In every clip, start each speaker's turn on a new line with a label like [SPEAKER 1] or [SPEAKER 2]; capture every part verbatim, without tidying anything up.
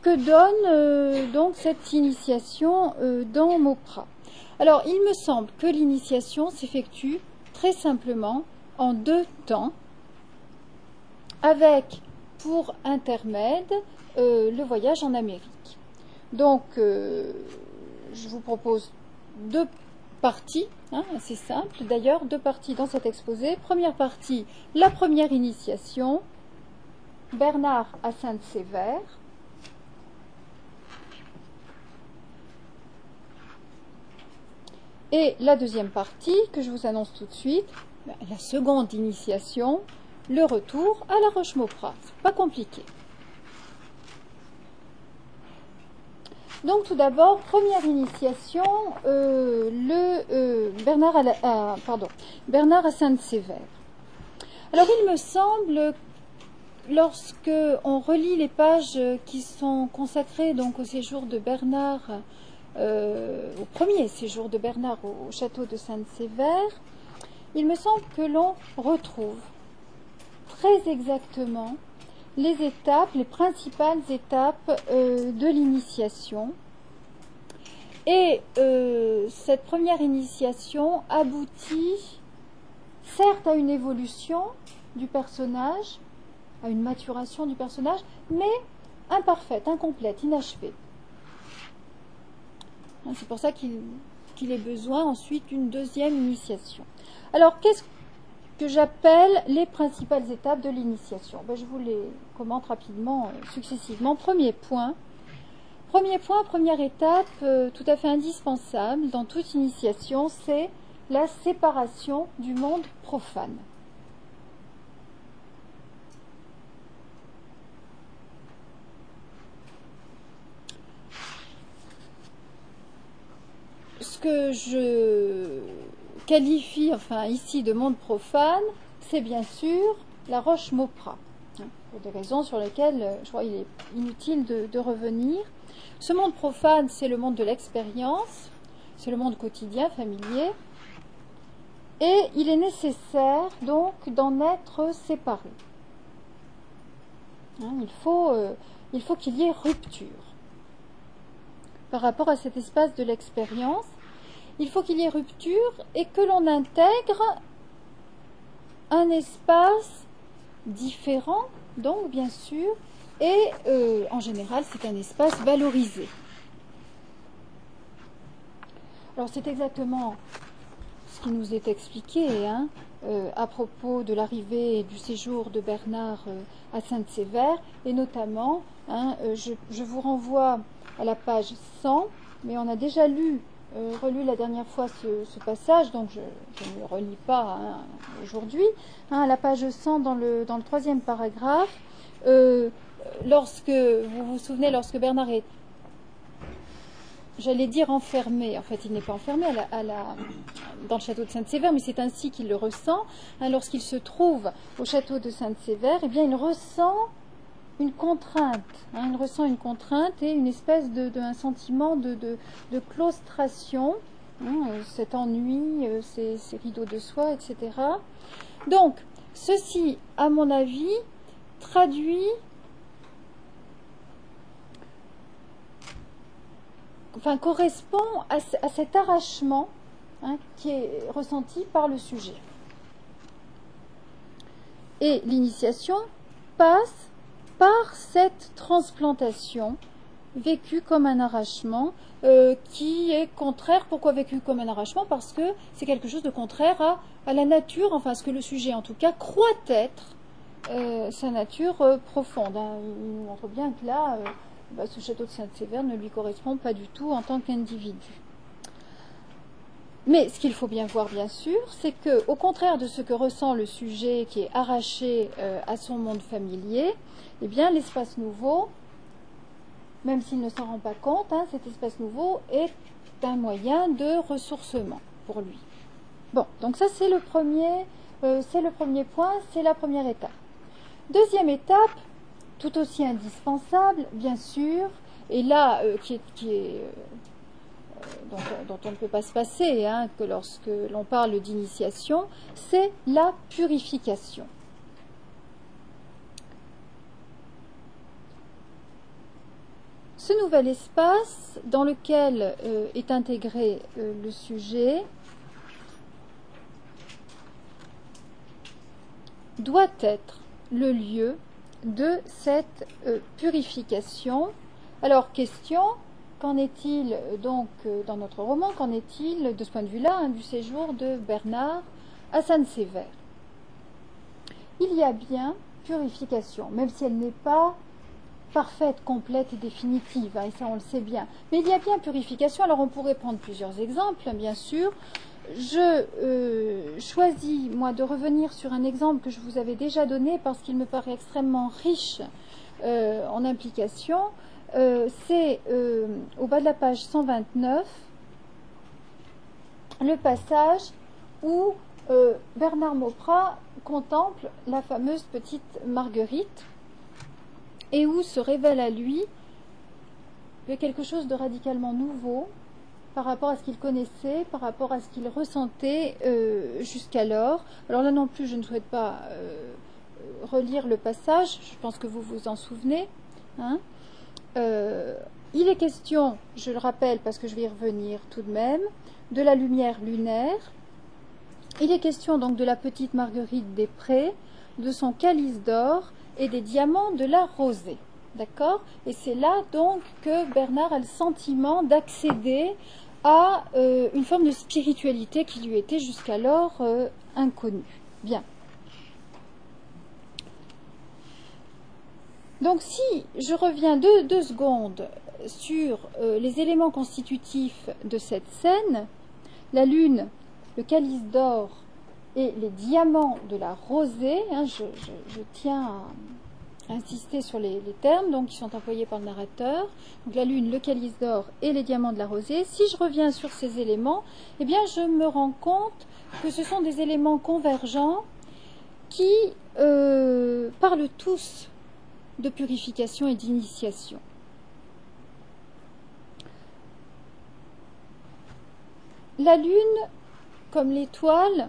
[SPEAKER 1] que donne euh, donc cette initiation euh, dans Mauprat? Alors, il me semble que l'initiation s'effectue très simplement en deux temps, avec pour intermède euh, le voyage en Amérique. Donc, euh, je vous propose deux parties, hein, assez simples d'ailleurs, deux parties dans cet exposé. Première partie, la première initiation, Bernard à Sainte-Sévère. Et la deuxième partie, que je vous annonce tout de suite, la seconde initiation, le retour à la Roche-Mauprat. C'est pas compliqué. Donc tout d'abord, première initiation, euh, le euh, Bernard à, la, à, pardon, Bernard à Sainte-Sévère. Alors il me semble, lorsque on relit les pages qui sont consacrées donc au séjour de Bernard, euh, au premier séjour de Bernard au, au château de Sainte-Sévère, il me semble que l'on retrouve très exactement les étapes, les principales étapes euh, de l'initiation. Et euh, cette première initiation aboutit certes à une évolution du personnage, à une maturation du personnage, mais imparfaite, incomplète, inachevée. C'est pour ça qu'il qu'il ait besoin ensuite d'une deuxième initiation. Alors, qu'est-ce que j'appelle les principales étapes de l'initiation? Ben, je vous les commente rapidement, euh, successivement. Premier point, premier point, première étape, euh, tout à fait indispensable dans toute initiation, c'est la séparation du monde profane. Ce que je qualifie, enfin ici, de monde profane, c'est bien sûr la Roche-Mauprat, hein, pour des raisons sur lesquelles je crois qu'il est inutile de, de revenir. Ce monde profane, c'est le monde de l'expérience, c'est le monde quotidien, familier, et il est nécessaire donc d'en être séparé. Hein, il faut, euh, il faut qu'il y ait rupture. Par rapport à cet espace de l'expérience, il faut qu'il y ait rupture et que l'on intègre un espace différent, donc bien sûr, et euh, en général c'est un espace valorisé. Alors c'est exactement ce qui nous est expliqué hein, euh, à propos de l'arrivée et du séjour de Bernard euh, à Sainte-Sévère, et notamment, hein, euh, je, je vous renvoie à la page cent, mais on a déjà lu, euh, relu la dernière fois ce, ce passage, donc je, je ne le relis pas hein, aujourd'hui, hein, à la page cent dans le, dans le troisième paragraphe, euh, lorsque, vous vous souvenez, lorsque Bernard est, j'allais dire enfermé, en fait il n'est pas enfermé à la, à la, dans le château de Sainte-Sévère, mais c'est ainsi qu'il le ressent, hein, lorsqu'il se trouve au château de Sainte-Sévère, eh bien il ressent une contrainte, hein, il ressent une contrainte et une espèce de, de un sentiment de, de, de claustration, hein, cet ennui, euh, ces, ces rideaux de soie, et cetera. Donc, ceci, à mon avis, traduit, enfin correspond à, à cet arrachement hein, qui est ressenti par le sujet. Et l'initiation passe par cette transplantation vécue comme un arrachement euh, qui est contraire. Pourquoi vécue comme un arrachement? Parce que c'est quelque chose de contraire à, à la nature, enfin ce que le sujet en tout cas croit être euh, sa nature euh, profonde. Hein. Il nous montre bien que là, euh, bah, ce château de Sainte-Sévère ne lui correspond pas du tout en tant qu'individu. Mais ce qu'il faut bien voir, bien sûr, c'est que, au contraire de ce que ressent le sujet qui est arraché euh, à son monde familier, eh bien, l'espace nouveau, même s'il ne s'en rend pas compte, hein, cet espace nouveau est un moyen de ressourcement pour lui. Bon, donc ça c'est le premier, euh, c'est le premier point, c'est la première étape. Deuxième étape, tout aussi indispensable, bien sûr, et là euh, qui est, qui est euh, Dont, dont on ne peut pas se passer, hein, que lorsque l'on parle d'initiation, c'est la purification. Ce nouvel espace dans lequel euh, est intégré euh, le sujet doit être le lieu de cette euh, purification. Alors, question, qu'en est-il donc euh, dans notre roman, qu'en est-il de ce point de vue-là, hein, du séjour de Bernard à Sainte-Sévère? Il y a bien purification, même si elle n'est pas parfaite, complète et définitive, hein, et ça on le sait bien. Mais il y a bien purification, alors on pourrait prendre plusieurs exemples, bien sûr. Je euh, choisis, moi, de revenir sur un exemple que je vous avais déjà donné parce qu'il me paraît extrêmement riche euh, en implications. Euh, C'est euh, au bas de la page cent vingt-neuf, le passage où euh, Bernard Mauprat contemple la fameuse petite Marguerite et où se révèle à lui quelque chose de radicalement nouveau par rapport à ce qu'il connaissait, par rapport à ce qu'il ressentait euh, jusqu'alors. Alors là non plus, je ne souhaite pas euh, relire le passage, je pense que vous vous en souvenez. Hein. Euh, il est question, je le rappelle parce que je vais y revenir tout de même, de la lumière lunaire. Il est question donc de la petite Marguerite des Prés, de son calice d'or et des diamants de la rosée. D'accord? Et c'est là donc que Bernard a le sentiment d'accéder à euh, une forme de spiritualité qui lui était jusqu'alors euh, inconnue. Bien. Donc si je reviens deux, deux secondes sur euh, les éléments constitutifs de cette scène, la lune, le calice d'or et les diamants de la rosée, hein, je, je, je tiens à insister sur les, les termes donc, qui sont employés par le narrateur, donc la lune, le calice d'or et les diamants de la rosée. Si je reviens sur ces éléments, eh bien je me rends compte que ce sont des éléments convergents qui euh, parlent tous de purification et d'initiation. La lune, comme l'étoile,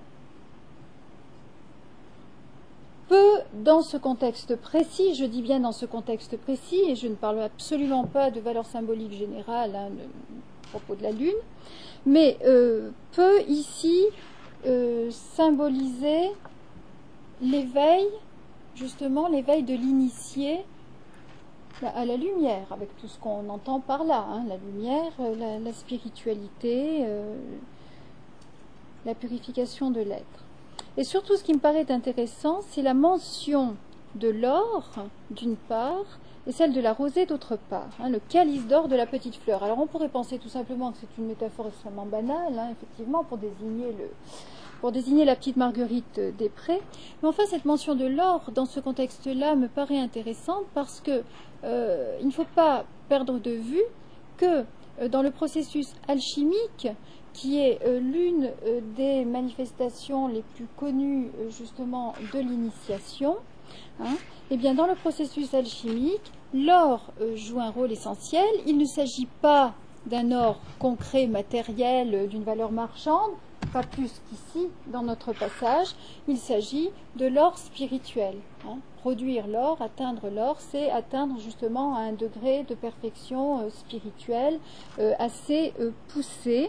[SPEAKER 1] peut, dans ce contexte précis, je dis bien dans ce contexte précis, et je ne parle absolument pas de valeur symbolique générale hein, de, à propos de la lune, mais euh, peut ici euh, symboliser l'éveil, justement l'éveil de l'initié à la lumière, avec tout ce qu'on entend par là, hein, la lumière, la, la spiritualité, euh, la purification de l'être. Et surtout, ce qui me paraît intéressant, c'est la mention de l'or, d'une part, et celle de la rosée, d'autre part. Hein, le calice d'or de la petite fleur. Alors, on pourrait penser tout simplement que c'est une métaphore extrêmement banale, hein, effectivement, pour désigner, le, pour désigner la petite Marguerite des Prés. Mais enfin, cette mention de l'or, dans ce contexte-là, me paraît intéressante parce que euh, il ne faut pas perdre de vue que euh, dans le processus alchimique, qui est euh, l'une euh, des manifestations les plus connues euh, justement de l'initiation, hein, et bien dans le processus alchimique, l'or euh, joue un rôle essentiel. Il ne s'agit pas d'un or concret, matériel, euh, d'une valeur marchande, pas plus qu'ici dans notre passage. Il s'agit de l'or spirituel. Hein. Produire l'or, atteindre l'or, c'est atteindre justement un degré de perfection euh, spirituelle euh, assez euh, poussé.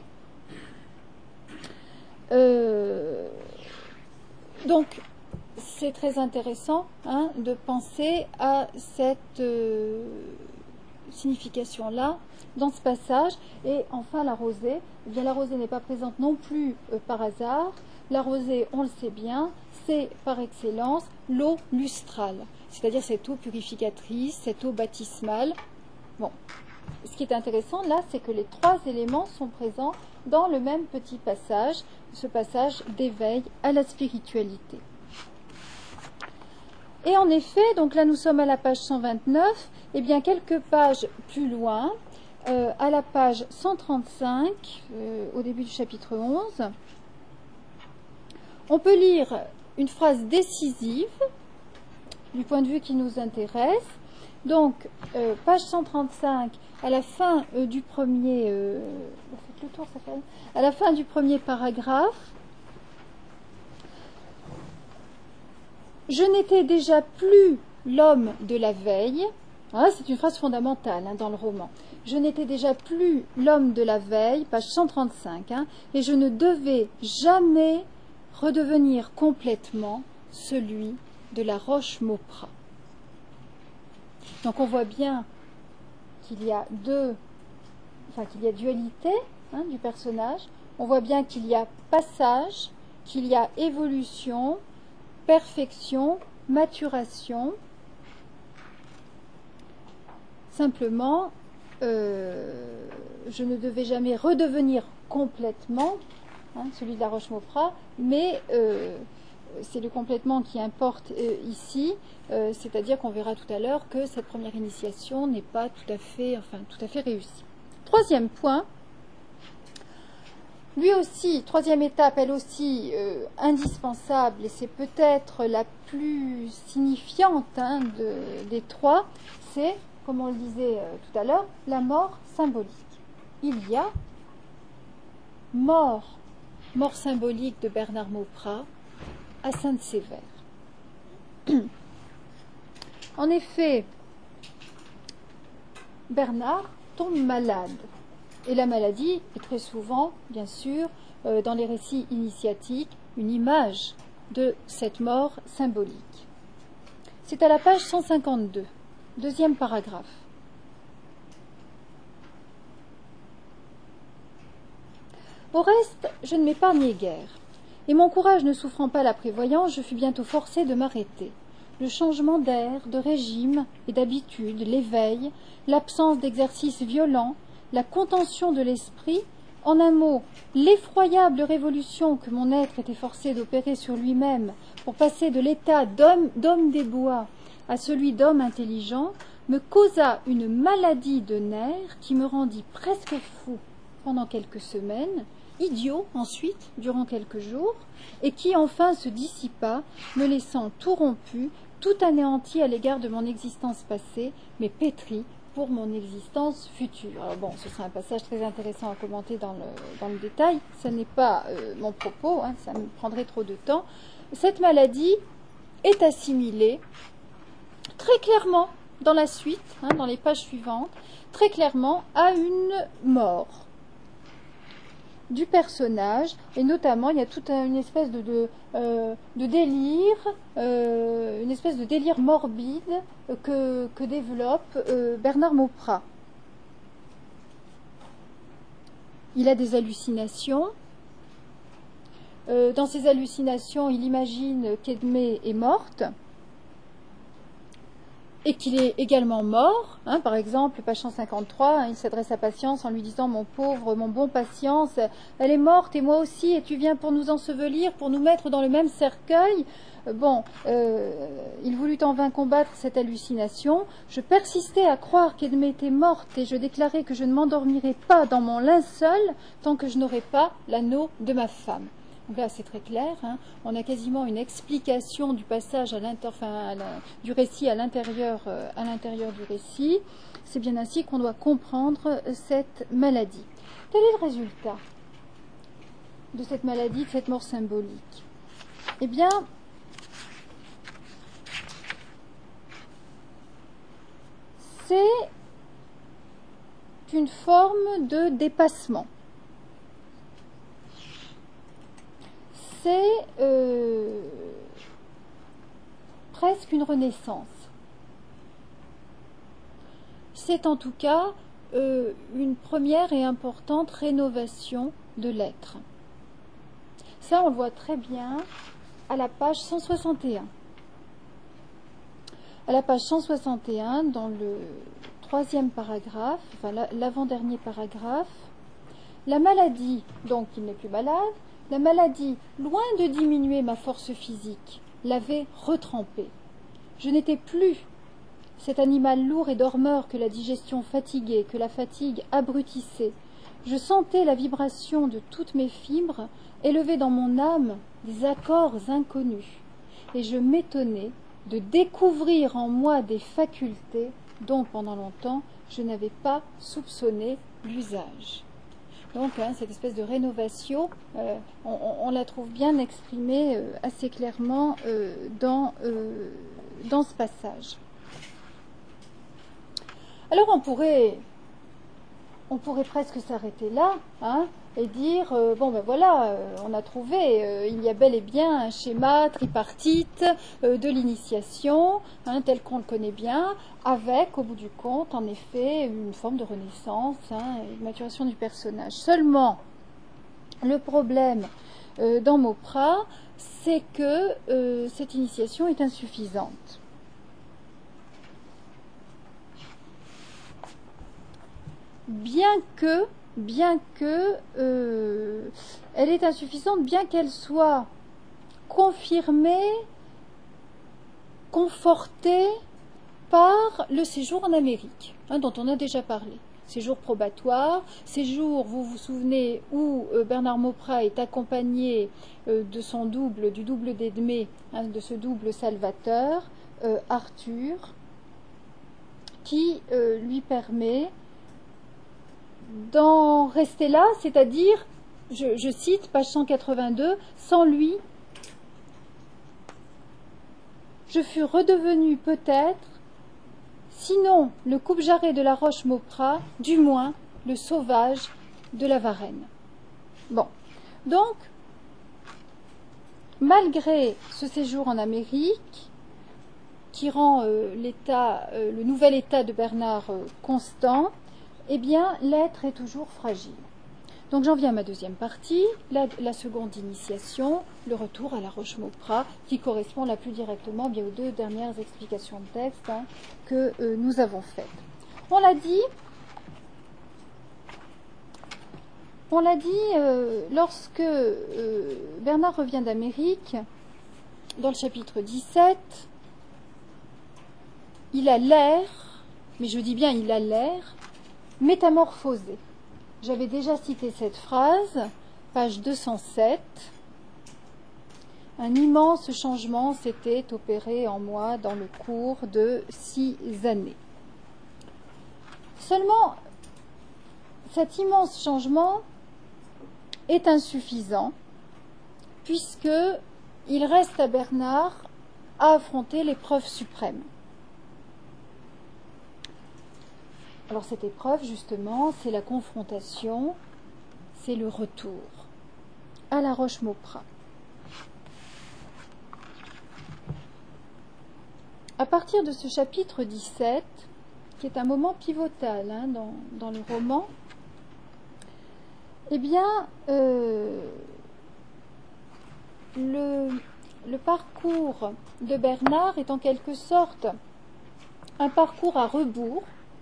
[SPEAKER 1] Euh, donc, c'est très intéressant hein, de penser à cette euh, signification-là dans ce passage. Et enfin, la rosée. Eh bien, la rosée n'est pas présente non plus euh, par hasard. La rosée, on le sait bien, c'est par excellence l'eau lustrale, c'est-à-dire cette eau purificatrice, cette eau baptismale. Bon. Ce qui est intéressant là, c'est que les trois éléments sont présents dans le même petit passage, ce passage d'éveil à la spiritualité. Et en effet, donc là nous sommes à la page cent vingt-neuf, et bien quelques pages plus loin, euh, à la page cent trente-cinq, euh, au début du chapitre onze, on peut lire une phrase décisive du point de vue qui nous intéresse. Donc, euh, page cent trente-cinq, à la fin euh, du premier, euh, faites le tour, ça fait, à la fin du premier paragraphe, je n'étais déjà plus l'homme de la veille. Hein, c'est une phrase fondamentale hein, dans le roman. Je n'étais déjà plus l'homme de la veille, page cent trente-cinq, hein, et je ne devais jamais redevenir complètement celui de la Roche-Mauprat. Donc on voit bien qu'il y a deux, enfin qu'il y a dualité hein, du personnage. On voit bien qu'il y a passage, qu'il y a évolution, perfection, maturation. Simplement, euh, je ne devais jamais redevenir complètement hein, celui de la Roche-Mauprat, mais euh, c'est le complètement qui importe euh, ici, euh, c'est-à-dire qu'on verra tout à l'heure que cette première initiation n'est pas tout à fait, enfin, tout à fait réussie. Troisième point, lui aussi, troisième étape, elle aussi euh, indispensable, et c'est peut-être la plus signifiante hein, de, des trois, c'est, comme on le disait euh, tout à l'heure, la mort symbolique. Il y a mort, mort symbolique de Bernard Mauprat à Sainte-Sévère. En effet, Bernard tombe malade. Et la maladie est très souvent, bien sûr, euh, dans les récits initiatiques, une image de cette mort symbolique. C'est à la page cent cinquante-deux, deuxième paragraphe. Au reste, je ne m'épargnai guère, et mon courage ne souffrant pas la prévoyance, je fus bientôt forcé de m'arrêter. Le changement d'air, de régime et d'habitude, l'éveil, l'absence d'exercice violent, la contention de l'esprit, en un mot, l'effroyable révolution que mon être était forcé d'opérer sur lui-même pour passer de l'état d'homme, d'homme des bois à celui d'homme intelligent, me causa une maladie de nerfs qui me rendit presque fou pendant quelques semaines, idiot ensuite durant quelques jours, et qui enfin se dissipa, me laissant tout rompu, tout anéanti à l'égard de mon existence passée, mais pétri pour mon existence future. Alors bon, ce sera un passage très intéressant à commenter dans le, dans le détail. Ce n'est pas euh, mon propos, hein, ça me prendrait trop de temps. Cette maladie est assimilée très clairement dans la suite, hein, dans les pages suivantes, très clairement à une mort du personnage, et notamment il y a toute une espèce de, de, euh, de délire, euh, une espèce de délire morbide que, que développe euh, Bernard Mauprat. Il a des hallucinations. Euh, dans ces hallucinations, il imagine qu'Edmé est morte et qu'il est également mort. Hein, par exemple, page cent cinquante-trois, hein, il s'adresse à Patience en lui disant « Mon pauvre, mon bon Patience, elle est morte et moi aussi, et tu viens pour nous ensevelir, pour nous mettre dans le même cercueil. » Bon, euh, il voulut en vain combattre cette hallucination. Je persistais à croire qu'Edmé était morte et je déclarais que je ne m'endormirais pas dans mon linceul tant que je n'aurais pas l'anneau de ma femme. Donc là, c'est très clair, hein. On a quasiment une explication du passage à l'inter, enfin, à la, du récit à l'intérieur, euh, à l'intérieur du récit. C'est bien ainsi qu'on doit comprendre cette maladie. Quel est le résultat de cette maladie, de cette mort symbolique? Eh bien, c'est une forme de dépassement. C'est euh, presque une renaissance. C'est en tout cas euh, une première et importante rénovation de l'être. Ça, on le voit très bien à la page cent soixante et un. À la page cent soixante et un, dans le troisième paragraphe, enfin l'avant-dernier paragraphe, la maladie, donc il n'est plus malade, la maladie, loin de diminuer ma force physique, l'avait retrempée. Je n'étais plus cet animal lourd et dormeur que la digestion fatiguait, que la fatigue abrutissait. Je sentais la vibration de toutes mes fibres élever dans mon âme des accords inconnus, et je m'étonnais de découvrir en moi des facultés dont pendant longtemps je n'avais pas soupçonné l'usage. Donc, hein, cette espèce de rénovation, euh, on, on la trouve bien exprimée euh, assez clairement euh, dans, euh, dans ce passage. Alors on pourrait, on pourrait presque s'arrêter là, hein, et dire, euh, bon ben voilà, euh, on a trouvé, euh, il y a bel et bien un schéma tripartite euh, de l'initiation, hein, tel qu'on le connaît bien, avec, au bout du compte, en effet, une forme de renaissance, hein, et de maturation du personnage. Seulement, le problème euh, dans Mauprat, c'est que euh, cette initiation est insuffisante. Bien que, bien que euh, elle est insuffisante, bien qu'elle soit confirmée, confortée par le séjour en Amérique, hein, dont on a déjà parlé. Séjour probatoire, séjour, vous vous souvenez, où euh, Bernard Mauprat est accompagné euh, de son double, du double d'Edmé, hein, de ce double salvateur, euh, Arthur, qui euh, lui permet d'en rester là, c'est-à-dire, je, je cite, page cent quatre-vingt-deux, sans lui, je fus redevenu peut-être, sinon le coupe-jarret de la Roche-Mauprat, du moins le sauvage de la Varenne. Bon, donc, malgré ce séjour en Amérique, qui rend euh, l'état, euh, le nouvel état de Bernard euh, constant, eh bien, l'être est toujours fragile. Donc j'en viens à ma deuxième partie, la, la seconde initiation, le retour à la Roche-Mauprat, qui correspond la plus directement bien aux deux dernières explications de texte, hein, que euh, nous avons faites. On l'a dit, on l'a dit euh, lorsque euh, Bernard revient d'Amérique, dans le chapitre dix-sept, il a l'air, mais je dis bien il a l'air, métamorphosé. J'avais déjà cité cette phrase, page deux cent sept. Un immense changement s'était opéré en moi dans le cours de six années. Seulement, cet immense changement est insuffisant, puisque il reste à Bernard à affronter l'épreuve suprême. Alors cette épreuve, justement, c'est la confrontation, c'est le retour à la Roche-Mauprat. À partir de ce chapitre dix-sept, qui est un moment pivotal hein, dans, dans le roman, eh bien, euh, le, le parcours de Bernard est en quelque sorte un parcours à rebours,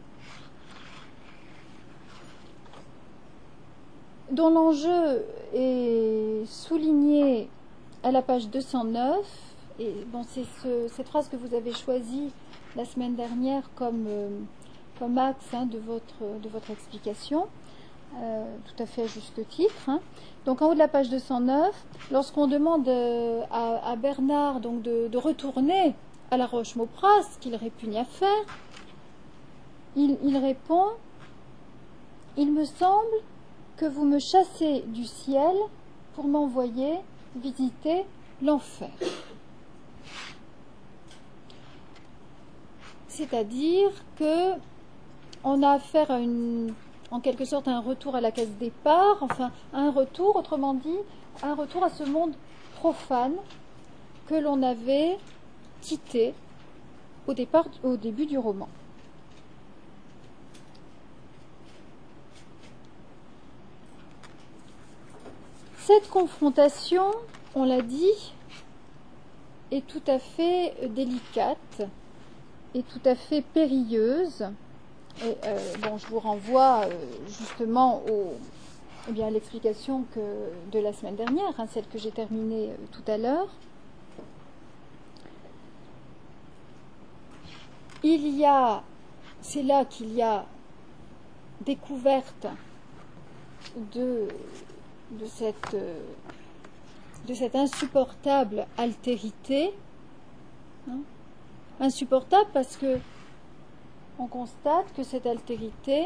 [SPEAKER 1] dont l'enjeu est souligné à la page deux cent neuf, et bon, c'est ce, cette phrase que vous avez choisie la semaine dernière comme, euh, comme axe hein, de, votre, de votre explication, euh, tout à fait à juste titre. Hein. Donc en haut de la page deux cent neuf, lorsqu'on demande euh, à, à Bernard donc, de, de retourner à la Roche-Mauprat, ce qu'il répugne à faire, il, il répond « Il me semble que vous me chassez du ciel pour m'envoyer visiter l'enfer. » C'est-à-dire que on a affaire à une, en quelque sorte à un retour à la case départ, enfin à un retour, autrement dit, à un retour à ce monde profane que l'on avait quitté au départ, au début du roman. Cette confrontation, on l'a dit, est tout à fait délicate et tout à fait périlleuse. Et, euh, bon, je vous renvoie euh, justement au, eh bien, à l'explication que, de la semaine dernière, hein, celle que j'ai terminée euh, tout à l'heure. Il y a, c'est là qu'il y a découverte de, de, cette, de cette insupportable altérité. Hein, insupportable parce que on constate que cette altérité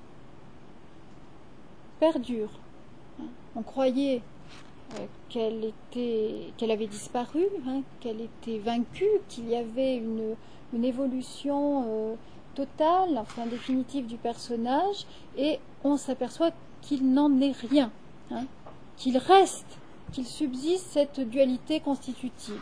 [SPEAKER 1] perdure. On croyait euh, qu'elle était, qu'elle avait disparu, hein, qu'elle était vaincue, qu'il y avait une, une évolution euh, totale, enfin définitive du personnage, et on s'aperçoit qu'il n'en est rien, hein, qu'il reste, qu'il subsiste cette dualité constitutive.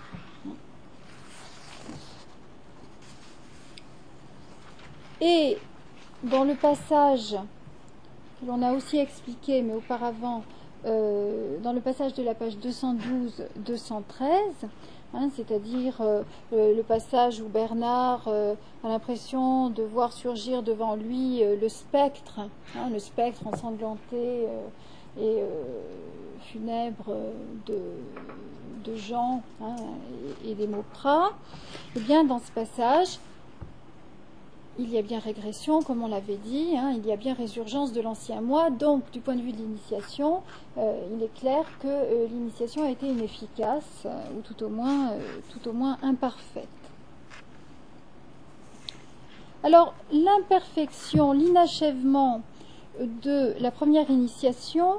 [SPEAKER 1] Et dans le passage que l'on a aussi expliqué, mais auparavant, euh, dans le passage de la page deux cent douze à deux cent treize, hein, c'est-à-dire euh, le, le passage où Bernard euh, a l'impression de voir surgir devant lui euh, le spectre, hein, le spectre ensanglanté euh, et euh, funèbre de, de Jean, hein, et, et des Mauprat. Et bien dans ce passage, il y a bien régression, comme on l'avait dit, hein, il y a bien résurgence de l'ancien moi. Donc, du point de vue de l'initiation, euh, il est clair que euh, l'initiation a été inefficace, euh, ou tout au moins, euh, tout au moins imparfaite. Alors, l'imperfection, l'inachèvement de la première initiation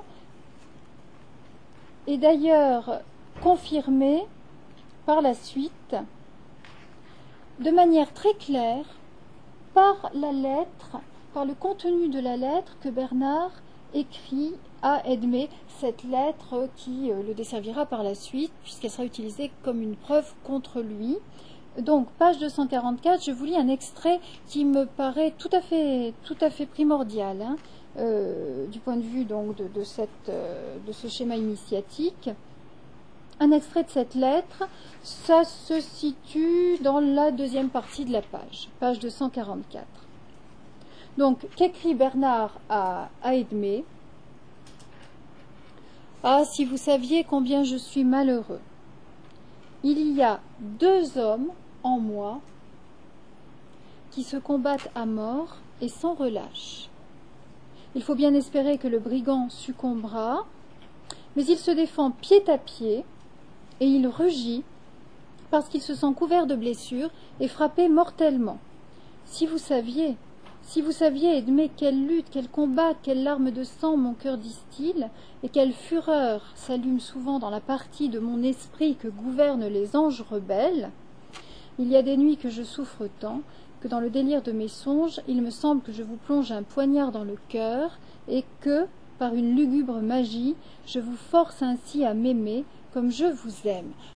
[SPEAKER 1] est d'ailleurs confirmé par la suite de manière très claire par la lettre, par le contenu de la lettre que Bernard écrit à Edmé, cette lettre qui euh, le desservira par la suite, puisqu'elle sera utilisée comme une preuve contre lui. Donc, page deux cent quarante-quatre, je vous lis un extrait qui me paraît tout à fait, tout à fait primordial, hein, euh, du point de vue donc, de, de, cette, euh, de ce schéma initiatique. Un extrait de cette lettre, ça se situe dans la deuxième partie de la page, page deux cent quarante-quatre. Donc, qu'écrit Bernard à, à Edmé? Ah, si vous saviez combien je suis malheureux. Il y a deux hommes en moi qui se combattent à mort et sans relâche. Il faut bien espérer que le brigand succombera, mais il se défend pied à pied, et il rugit parce qu'il se sent couvert de blessures et frappé mortellement. Si vous saviez, si vous saviez, Edmé, quelle lutte, quel combat, quelles larmes de sang mon cœur distille, et quelle fureur s'allume souvent dans la partie de mon esprit que gouvernent les anges rebelles. Il y a des nuits que je souffre tant, que dans le délire de mes songes, il me semble que je vous plonge un poignard dans le cœur, et que, par une lugubre magie, je vous force ainsi à m'aimer, comme je vous aime.